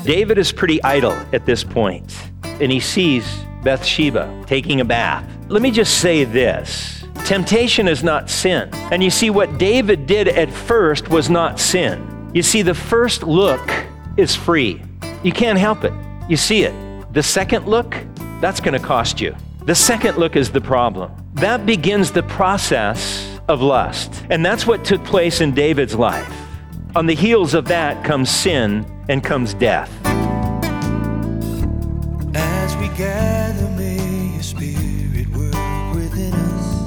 David is pretty idle at this point, and he sees Bathsheba taking a bath. Let me just say this. Temptation is not sin. And you see, what David did at first was not sin. You see, the first look is free. You can't help it. You see it. The second look, that's going to cost you. The second look is the problem. That begins the process of lust. And that's what took place in David's life. On the heels of that comes sin and comes death. As we gather, may your spirit work within us.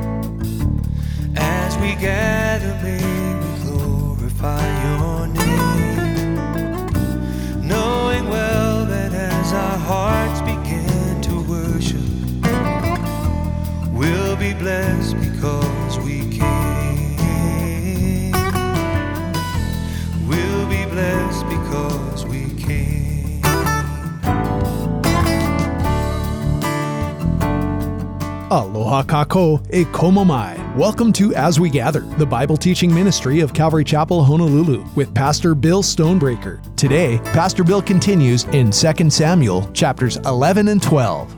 As we gather, may we glorify your name. Knowing well that as our hearts begin to worship, we'll be blessed because we came. We'll be blessed because we came. Aloha kako e komomai. Welcome to As We Gather, the Bible teaching ministry of Calvary Chapel, Honolulu, with Pastor Bill Stonebreaker. Today, Pastor Bill continues in 2 Samuel chapters 11 and 12.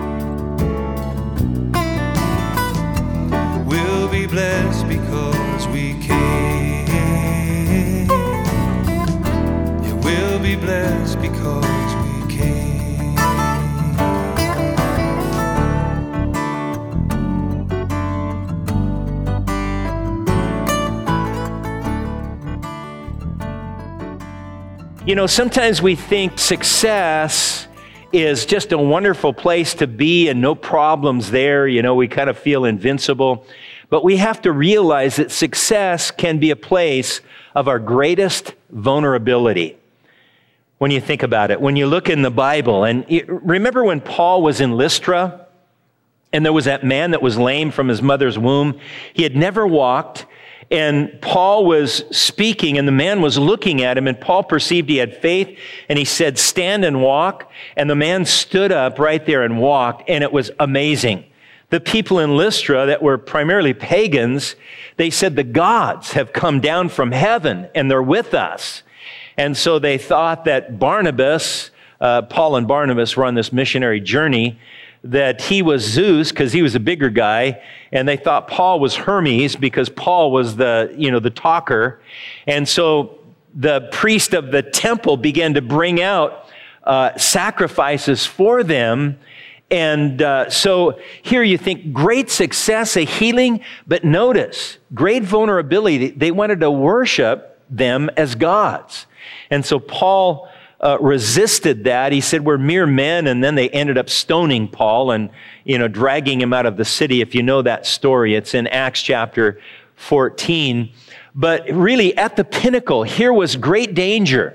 We'll be blessed because we came. Yeah, we'll be blessed because we came. You know, sometimes we think success is just a wonderful place to be and no problems there. You know, we kind of feel invincible. But we have to realize that success can be a place of our greatest vulnerability. When you think about it, when you look in the Bible, and remember when Paul was in Lystra, and there was that man that was lame from his mother's womb. He had never walked, and Paul was speaking, and the man was looking at him, and Paul perceived he had faith, and he said, "Stand and walk." And the man stood up right there and walked, and it was amazing. The people in Lystra that were primarily pagans, they said, the gods have come down from heaven, and they're with us. And so they thought that Barnabas, Paul and Barnabas were on this missionary journey, that he was Zeus because he was a bigger guy, and they thought Paul was Hermes because Paul was the talker. And so the priest of the temple began to bring out sacrifices for them. And so here you think great success, a healing, but notice, great vulnerability. They wanted to worship them as gods. And so Paul resisted that. He said, we're mere men. And then they ended up stoning Paul and, dragging him out of the city. If you know that story, it's in Acts chapter 14. But really at the pinnacle, here was great danger.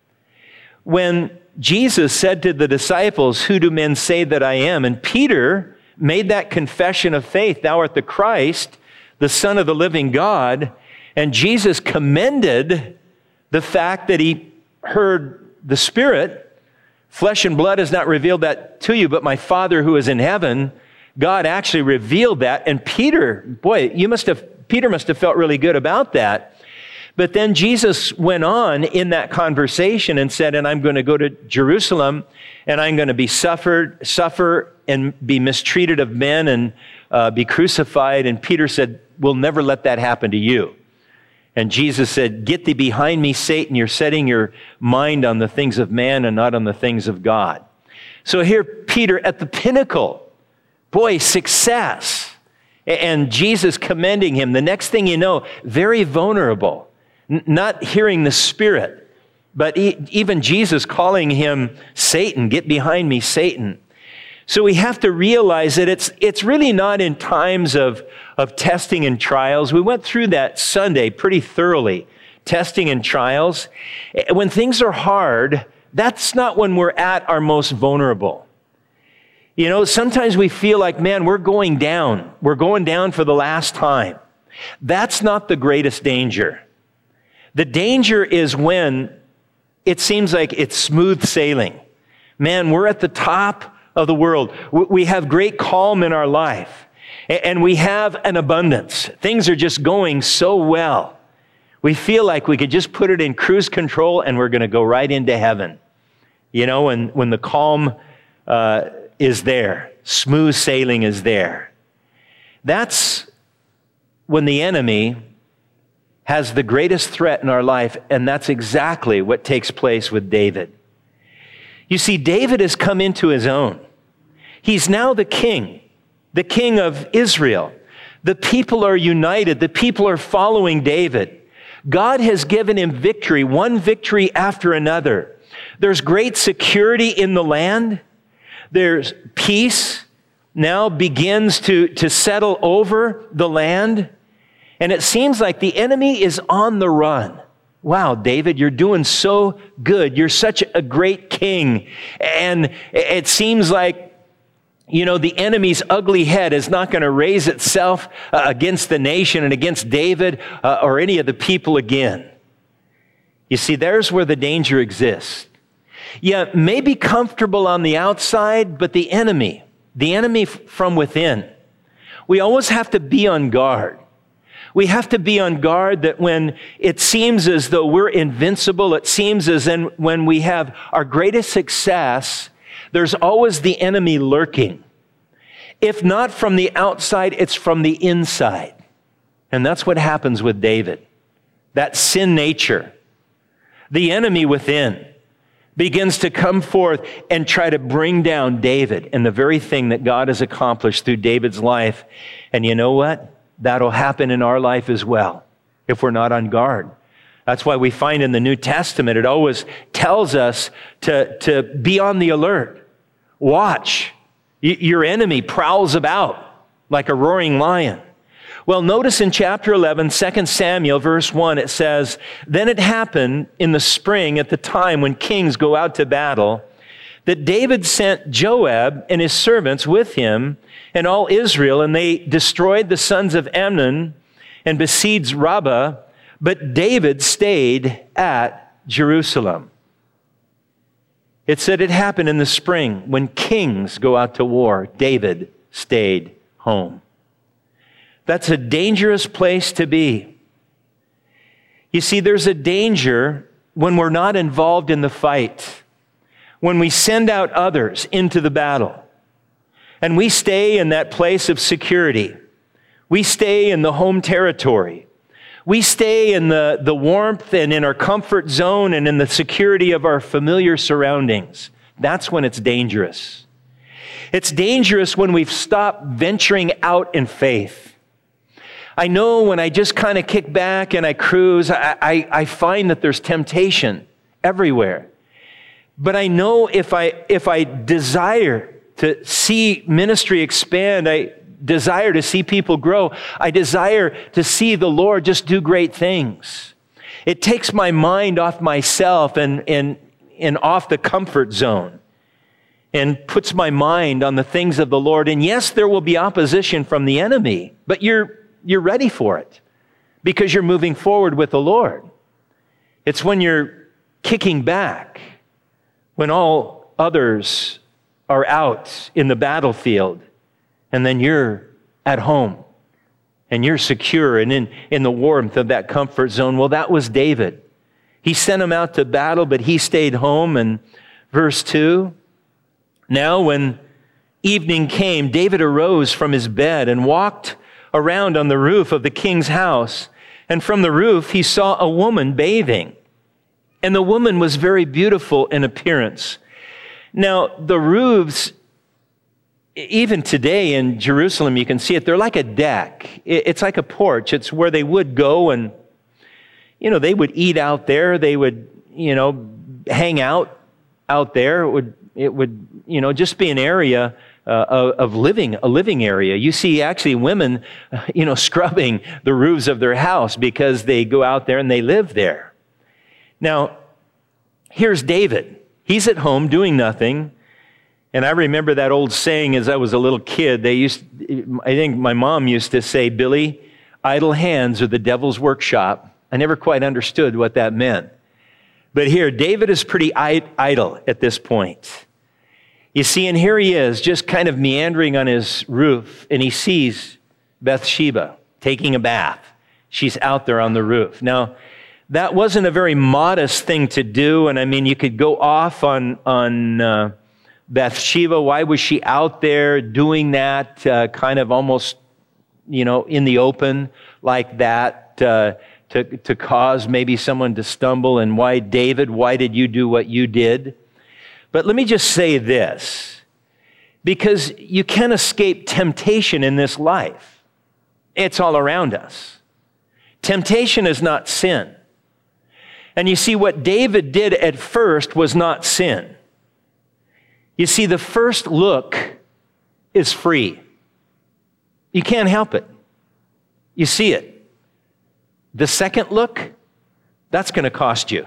When Jesus said to the disciples, "Who do men say that I am?" And Peter made that confession of faith, "Thou art the Christ, the Son of the living God." And Jesus commended the fact that he heard the Spirit. "Flesh and blood has not revealed that to you, but my Father who is in heaven." God actually revealed that. And Peter must have felt really good about that. But then Jesus went on in that conversation and said, "And I'm going to go to Jerusalem, and I'm going to be suffer and be mistreated of men and be crucified." And Peter said, "We'll never let that happen to you." And Jesus said, "Get thee behind me, Satan. You're setting your mind on the things of man and not on the things of God." So here, Peter at the pinnacle, success. And Jesus commending him. The next thing you know, very vulnerable. Not hearing the Spirit, but even Jesus calling him Satan, "Get behind me, Satan." So we have to realize that it's really not in times of testing and trials. We went through that Sunday pretty thoroughly, testing and trials. When things are hard, that's not when we're at our most vulnerable. Sometimes we feel like, man, we're going down. We're going down for the last time. That's not the greatest danger. The danger is when it seems like it's smooth sailing. Man, we're at the top of the world. We have great calm in our life, and we have an abundance. Things are just going so well. We feel like we could just put it in cruise control and we're going to go right into heaven. You know, when the calm is there, smooth sailing is there. That's when the enemy has the greatest threat in our life, and that's exactly what takes place with David. You see, David has come into his own. He's now the king of Israel. The people are united. The people are following David. God has given him victory, one victory after another. There's great security in the land. There's peace now begins to settle over the land. And it seems like the enemy is on the run. Wow, David, you're doing so good. You're such a great king. And it seems like, you know, the enemy's ugly head is not going to raise itself against the nation and against David or any of the people again. You see, there's where the danger exists. Yeah, may be comfortable on the outside, but the enemy from within, we always have to be on guard. We have to be on guard that when it seems as though we're invincible, it seems as when we have our greatest success, there's always the enemy lurking. If not from the outside, it's from the inside. And that's what happens with David. That sin nature, the enemy within, begins to come forth and try to bring down David and the very thing that God has accomplished through David's life. And you know what? That'll happen in our life as well if we're not on guard. That's why we find in the New Testament, it always tells us to be on the alert. Watch. Your enemy prowls about like a roaring lion. Well, notice in chapter 11, 2 Samuel, verse 1, it says, "Then it happened in the spring at the time when kings go out to battle, that David sent Joab and his servants with him and all Israel, and they destroyed the sons of Ammon and besieged Rabbah, but David stayed at Jerusalem." It said it happened in the spring when kings go out to war. David stayed home. That's a dangerous place to be. You see, there's a danger when we're not involved in the fight, when we send out others into the battle, and we stay in that place of security. We stay in the home territory. We stay in the warmth and in our comfort zone and in the security of our familiar surroundings. That's when it's dangerous. It's dangerous when we've stopped venturing out in faith. I know when I just kind of kick back and I cruise, I find that there's temptation everywhere. But I know if I desire to see ministry expand, I desire to see people grow, I desire to see the Lord just do great things. It takes my mind off myself and off the comfort zone and puts my mind on the things of the Lord. And yes, there will be opposition from the enemy, but you're ready for it because you're moving forward with the Lord. It's when you're kicking back, when all others are out in the battlefield, and then you're at home and you're secure and in the warmth of that comfort zone. Well, that was David. He sent him out to battle, but he stayed home. And verse 2, "Now when evening came, David arose from his bed and walked around on the roof of the king's house. And from the roof, he saw a woman bathing. And the woman was very beautiful in appearance." Now, the roofs, even today in Jerusalem, you can see it. They're like a deck. It's like a porch. It's where they would go and, they would eat out there. They would, hang out there. It would, just be an area of living, a living area. You see actually women, scrubbing the roofs of their house because they go out there and they live there. Now, here's David. He's at home doing nothing. And I remember that old saying as I was a little kid. I think my mom used to say, "Billy, idle hands are the devil's workshop." I never quite understood what that meant. But here, David is pretty idle at this point. You see, and here he is, just kind of meandering on his roof, and he sees Bathsheba taking a bath. She's out there on the roof. Now, that wasn't a very modest thing to do. And I mean, you could go off on Bathsheba. Why was she out there doing that kind of almost, in the open like that to cause maybe someone to stumble? And why, David, why did you do what you did? But let me just say this, because you can't escape temptation in this life. It's all around us. Temptation is not sin. And you see, what David did at first was not sin. You see, the first look is free. You can't help it. You see it. The second look, that's going to cost you.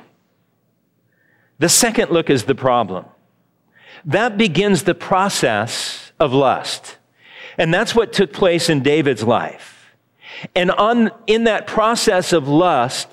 The second look is the problem. That begins the process of lust. And that's what took place in David's life. And in that process of lust,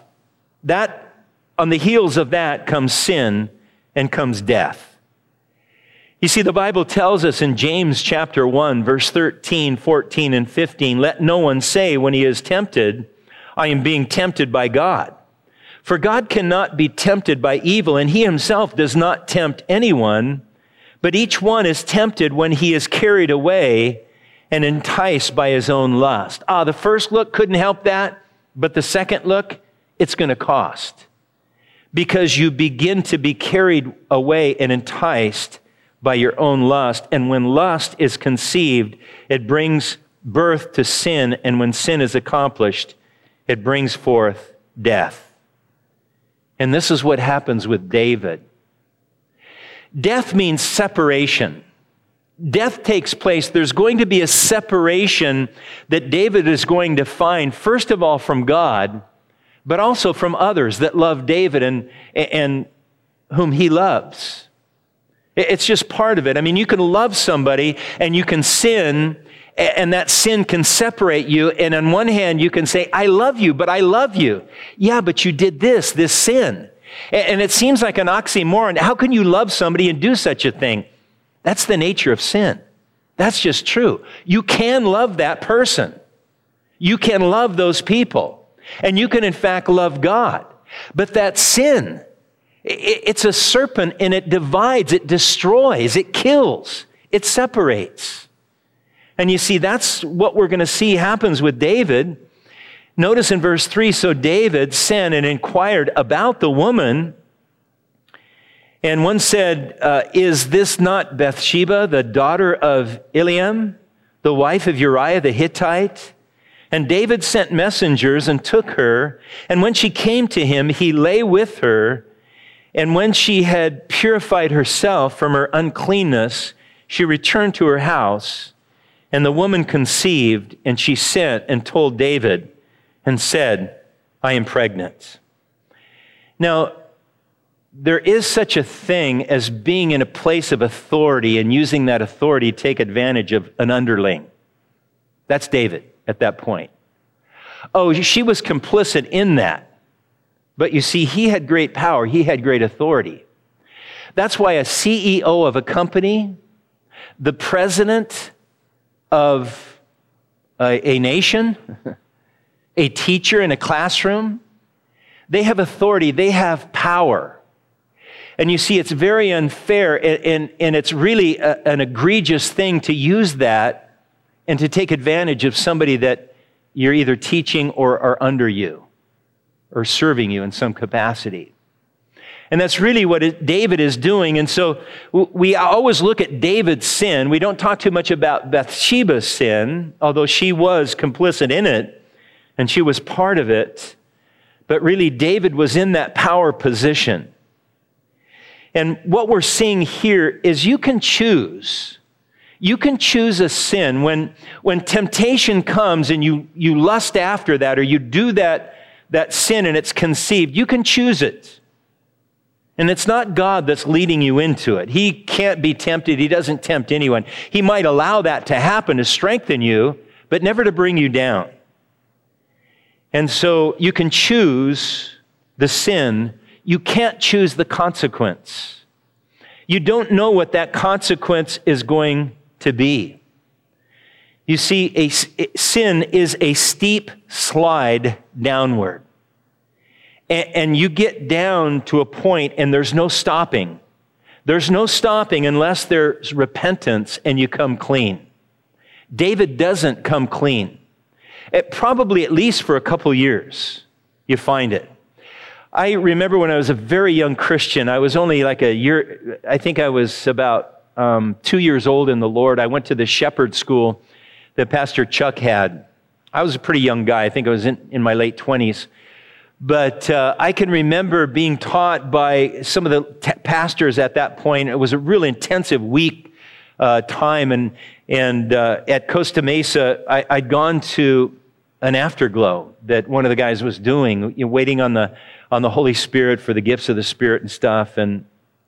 on the heels of that comes sin and comes death. You see, the Bible tells us in James chapter 1, verse 13, 14, and 15, let no one say when he is tempted, I am being tempted by God. For God cannot be tempted by evil, and he himself does not tempt anyone, but each one is tempted when he is carried away and enticed by his own lust. The first look couldn't help that, but the second look, it's going to cost. Because you begin to be carried away and enticed by your own lust. And when lust is conceived, it brings birth to sin. And when sin is accomplished, it brings forth death. And this is what happens with David. Death means separation. Death takes place. There's going to be a separation that David is going to find, first of all, from God, but also from others that love David and whom he loves. It's just part of it. I mean, you can love somebody and you can sin, and that sin can separate you. And on one hand, you can say, I love you, but I love you. Yeah, but you did this sin. And it seems like an oxymoron. How can you love somebody and do such a thing? That's the nature of sin. That's just true. You can love that person. You can love those people. And you can, in fact, love God. But that sin, it's a serpent, and it divides, it destroys, it kills, it separates. And you see, that's what we're going to see happens with David. Notice in verse 3, so David sent and inquired about the woman. And one said, is this not Bathsheba, the daughter of Eliam, the wife of Uriah the Hittite? And David sent messengers and took her. And when she came to him, he lay with her. And when she had purified herself from her uncleanness, she returned to her house. And the woman conceived, and she sent and told David and said, I am pregnant. Now, there is such a thing as being in a place of authority and using that authority to take advantage of an underling. That's David at that point. Oh, she was complicit in that. But you see, he had great power. He had great authority. That's why a CEO of a company, the president of a nation, a teacher in a classroom, they have authority. They have power. And you see, it's very unfair, and it's really an egregious thing to use that and to take advantage of somebody that you're either teaching or are under you or serving you in some capacity. And that's really what David is doing. And so we always look at David's sin. We don't talk too much about Bathsheba's sin, although she was complicit in it and she was part of it. But really, David was in that power position. And what we're seeing here is you can choose. You can choose a sin. When temptation comes and you lust after that, or you do that sin and it's conceived, you can choose it. And it's not God that's leading you into it. He can't be tempted. He doesn't tempt anyone. He might allow that to happen to strengthen you, but never to bring you down. And so you can choose the sin. You can't choose the consequence. You don't know what that consequence is going to be. You see, sin is a steep slide downward. And you get down to a point and there's no stopping. There's no stopping unless there's repentance and you come clean. David doesn't come clean. Probably at least for a couple years, you find it. I remember when I was a very young Christian, I was only like a year, I think I was about 2 years old in the Lord. I went to the shepherd school that Pastor Chuck had. I was a pretty young guy. I think I was in my late 20s. But I can remember being taught by some of the pastors at that point. It was a really intensive week time. And at Costa Mesa, I'd gone to an afterglow that one of the guys was doing, waiting on the Holy Spirit for the gifts of the Spirit and stuff. And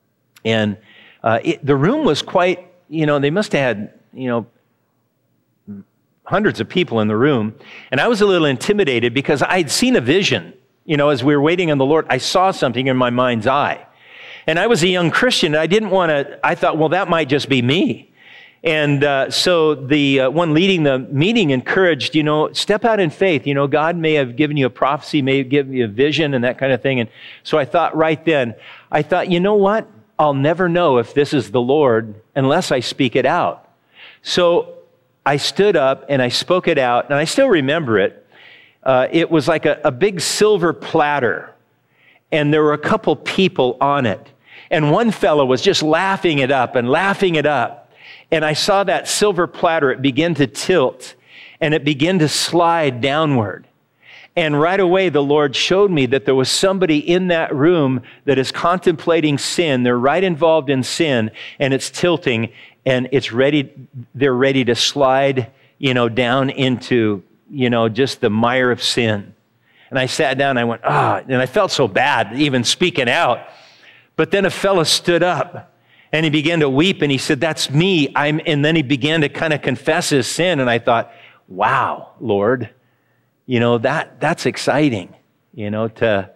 the room was quite, they must have had, hundreds of people in the room. And I was a little intimidated because I'd seen a vision. As we were waiting on the Lord, I saw something in my mind's eye. And I was a young Christian. And I thought, well, that might just be me. And so the one leading the meeting encouraged, step out in faith. God may have given you a prophecy, may have given you a vision and that kind of thing. And so I thought right then, you know what? I'll never know if this is the Lord unless I speak it out. So I stood up and I spoke it out, and I still remember it. It was like a big silver platter, and there were a couple people on it. And one fellow was just laughing it up. And I saw that silver platter, it began to tilt, and it began to slide downward. And right away, the Lord showed me that there was somebody in that room that is contemplating sin. They're right involved in sin, and it's tilting, and they're ready to slide, down into just the mire of sin. And I sat down and I went, and I felt so bad even speaking out. But then a fellow stood up and he began to weep and he said, that's me. And then he began to kind of confess his sin. And I thought, wow, Lord, that's exciting, to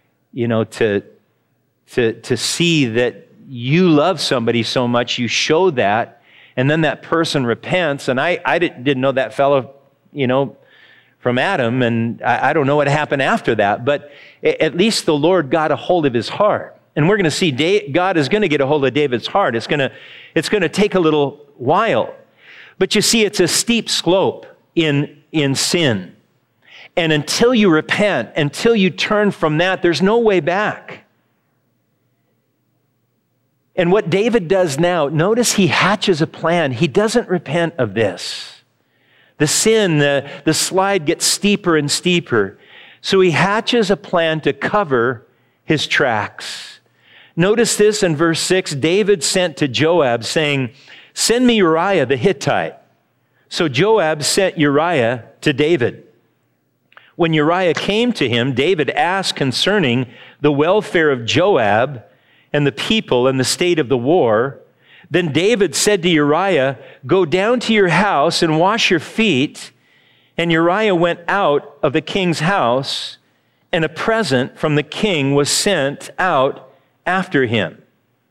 see that you love somebody so much, you show that, and then that person repents. And I didn't know that fellow, from Adam, and I don't know what happened after that, but at least the Lord got a hold of his heart. And we're going to see God is going to get a hold of David's heart. It's going to take a little while. But you see, it's a steep slope in sin. And until you repent, until you turn from that, there's no way back. And what David does now, notice he hatches a plan. He doesn't repent of this. The sin, the slide gets steeper and steeper. So he hatches a plan to cover his tracks. Notice this in verse 6, David sent to Joab saying, send me Uriah the Hittite. So Joab sent Uriah to David. When Uriah came to him, David asked concerning the welfare of Joab and the people and the state of the war. Then David said to Uriah, go down to your house and wash your feet. And Uriah went out of the king's house, and a present from the king was sent out after him.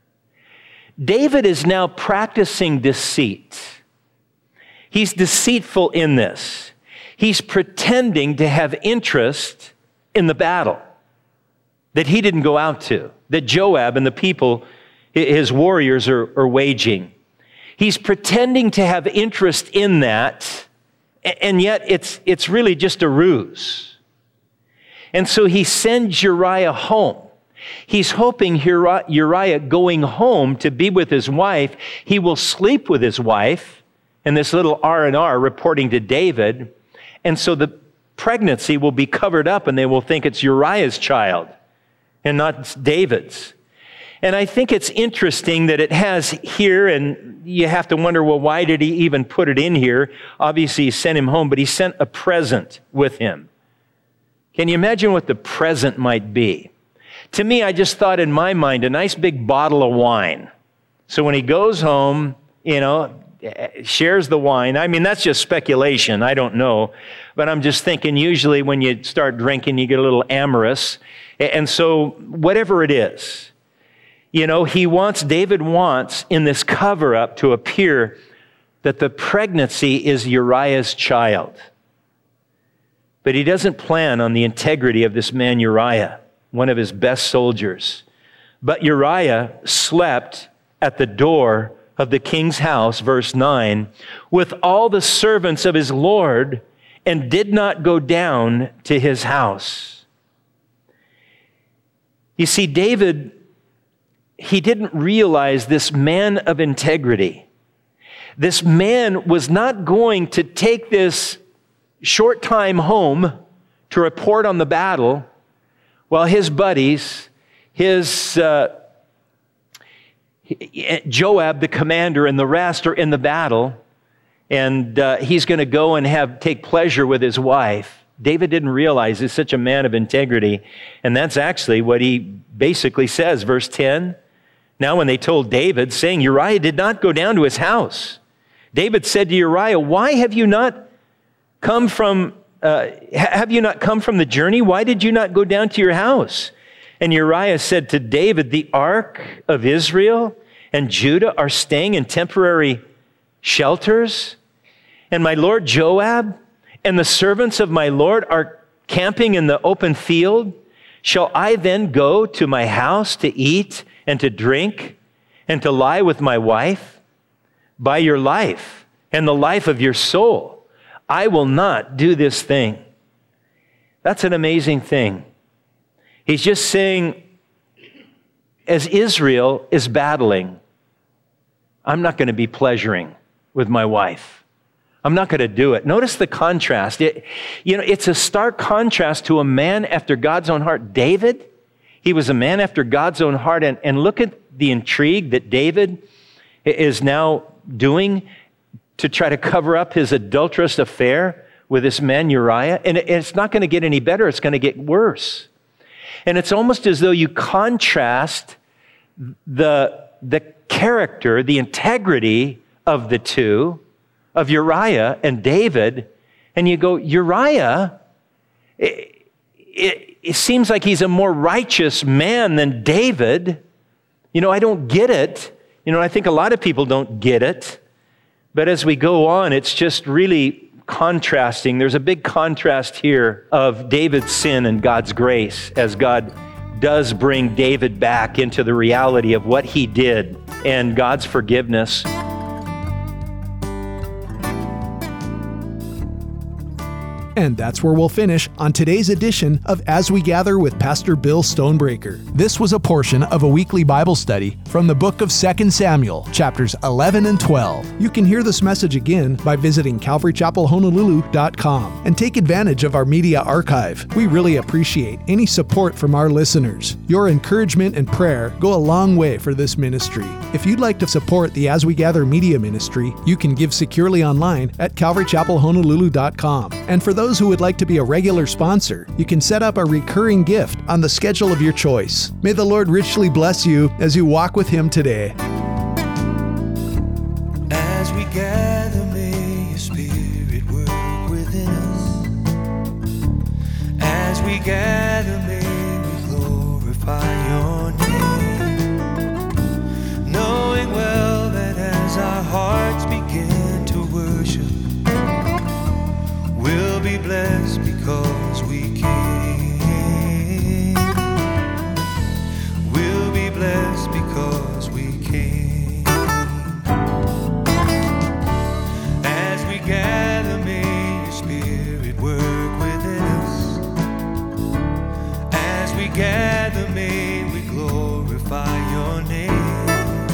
David is now practicing deceit. He's deceitful in this. He's pretending to have interest in the battle that he didn't go out to, that Joab and the people, his warriors, are waging. He's pretending to have interest in that, and yet it's really just a ruse. And so he sends Uriah home. He's hoping Uriah going home to be with his wife, he will sleep with his wife, and this little R&R reporting to David, and so the pregnancy will be covered up and they will think it's Uriah's child and not David's. And I think it's interesting that it has here, and you have to wonder, well, why did he even put it in here? Obviously, he sent him home, but he sent a present with him. Can you imagine what the present might be? To me, I just thought in my mind, a nice big bottle of wine. So when he goes home, shares the wine. I mean, that's just speculation. I don't know. But I'm just thinking, usually when you start drinking, you get a little amorous. And so whatever it is, David wants in this cover-up to appear that the pregnancy is Uriah's child. But he doesn't plan on the integrity of this man Uriah. one of his best soldiers. But Uriah slept at the door of the king's house, verse 9, with all the servants of his Lord, and did not go down to his house. You see, David, he didn't realize this man of integrity. This man was not going to take this short time home to report on the battle while his buddies, Joab, the commander, and the rest are in the battle, and he's going to go and take pleasure with his wife. David didn't realize he's such a man of integrity, and that's actually what he basically says, verse 10. Now when they told David, saying, Uriah did not go down to his house, David said to Uriah, why have you not come from the journey? Why did you not go down to your house? And Uriah said to David, the ark of Israel and Judah are staying in temporary shelters, and my lord Joab and the servants of my lord are camping in the open field. Shall I then go to my house to eat and to drink and to lie with my wife? By your life and the life of your soul, I will not do this thing. That's an amazing thing. He's just saying, as Israel is battling, I'm not going to be pleasuring with my wife. I'm not going to do it. Notice the contrast. It's a stark contrast to a man after God's own heart. David, he was a man after God's own heart. And look at the intrigue that David is now doing to try to cover up his adulterous affair with this man Uriah. And it's not going to get any better. It's going to get worse. And it's almost as though you contrast the character, the integrity of the two, of Uriah and David, and you go, Uriah, it seems like he's a more righteous man than David. I don't get it. I think a lot of people don't get it. But as we go on, it's just really contrasting. There's a big contrast here of David's sin and God's grace as God does bring David back into the reality of what he did and God's forgiveness. And that's where we'll finish on today's edition of As We Gather with Pastor Bill Stonebreaker. This was a portion of a weekly Bible study from the book of 2 Samuel, chapters 11 and 12. You can hear this message again by visiting CalvaryChapelHonolulu.com and take advantage of our media archive. We really appreciate any support from our listeners. Your encouragement and prayer go a long way for this ministry. If you'd like to support the As We Gather media ministry, you can give securely online at CalvaryChapelHonolulu.com. And for those who would like to be a regular sponsor, you can set up a recurring gift on the schedule of your choice. May the Lord richly bless you as you walk with Him today. As we gather, may your Spirit work within us. As we gather, may we glorify your name, knowing well that as our hearts begin to worship, we'll be blessed because we came. We'll be blessed because we came. As we gather, may your Spirit work within us. As we gather, may we glorify your name,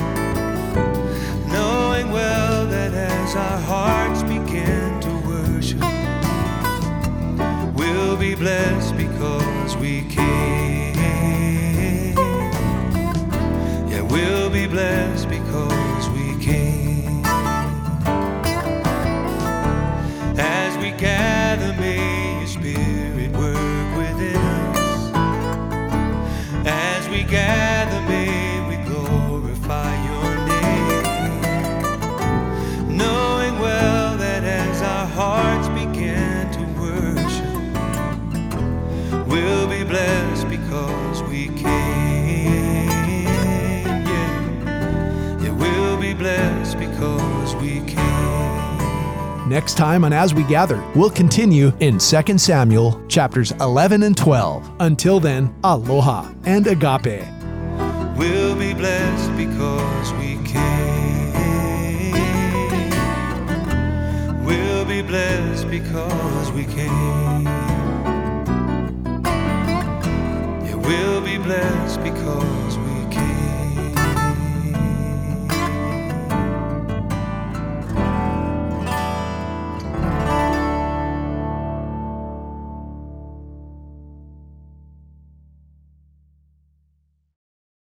knowing well that as our hearts begin to worship, we'll be blessed because we came. Yeah, we'll be blessed because we came. As we gather, may your Spirit work within us. As we gather, may we glorify your name, knowing well that as our hearts begin to worship, we'll be blessed because we came. Yeah, we'll be blessed because we came. Next time on As We Gather, we'll continue in 2 Samuel chapters 11 and 12. Until then, aloha and agape. We'll be blessed because we came. We'll be blessed because we came. Yeah, we'll be blessed because we